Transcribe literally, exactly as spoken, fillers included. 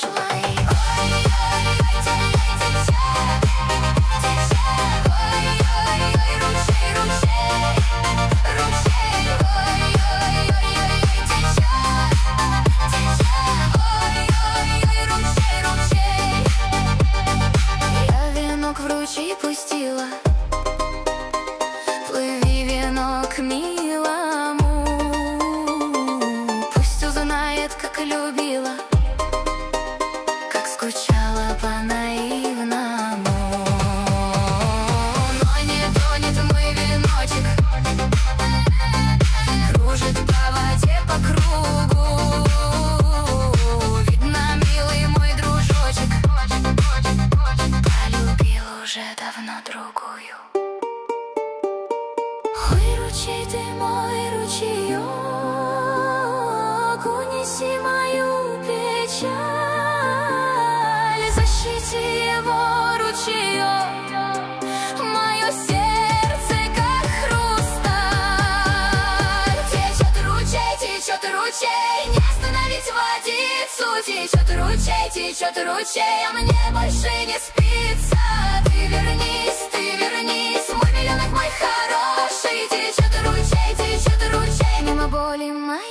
душу мои. Ой-ой-ой, течет, течет, ой-ой-ой, ручей, ручей, ручей, ой-ой-ой, течет, течет, ой-ой-ой, ручей, ручей. Я венок в ручей пустила. Плыви, венок, милому, пусть узнает, как любила, как скучала по-наивному. Но не тонет мой веночек, кружит по воде, по кругу. Видно, милый мой дружочек полюбил уже давно другую. Ой, ручей ты мой, ручеек, унеси мою печаль, защити его, ручеек, мое сердце как хрусталь. Течет ручей, течет ручей, не остановить водицу. Течет ручей, течет ручей, а мне больше не спится. Ты вернись, ты вернись, мой миллионок, мой хороший. Течет ручей, течет ручей, мимо боли моей.